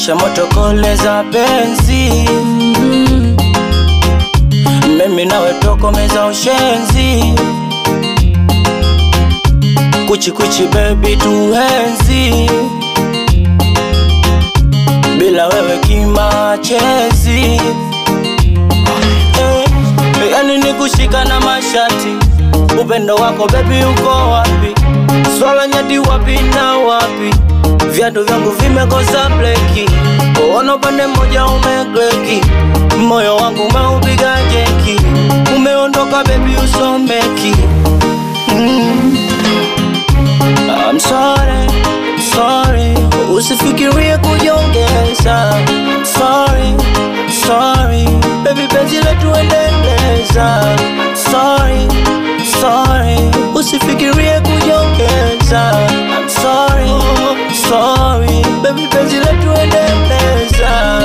washa moto koleza penzi. Mimi nawe tokomeza ushenzi. Kuchi kuchi baby tuhenzi. Bila wewe kimachezi. Yani ni kushika na mashati. Upendo wako baby uko wapi? Swala nyati wapi na wapi? Viatu vyangu vimekosa bleki. Kuona upande mmoja umegleki. Moyo wangu umeupiga jeki. Umeondoka baby usomeki. I'm sorry, sorry. Usifikirie kujiongeza. Sorry, sorry. Baby penzi letu endeleza. Sorry, sorry. Usifikirie kujiongeza. I'm sorry, sorry. Baby penzi letu endeleza.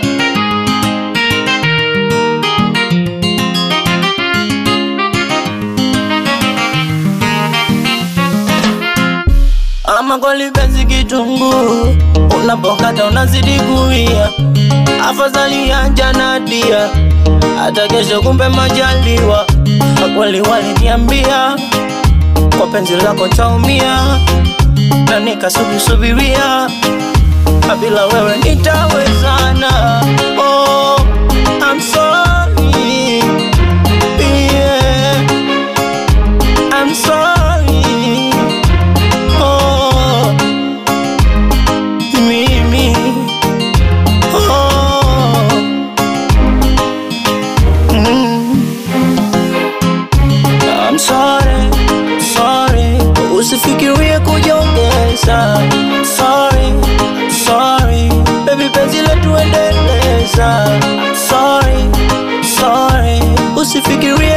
Ama kweli penzi kitunguu, unapokata unazidi kuia. Afadhali anja nadia, hata kesho kumbe majaliwa. Kweli waliniambia, kwa penzi lako nitaumia. Na nikasubiria, bila wewe nitawezana. Oh, I'm sorry, yeah, I'm sorry. I'm sorry, sorry. Usifikirie kujiongeza. Sorry, sorry. Baby penzi letu endeleza. Sorry, sorry. Usifikirie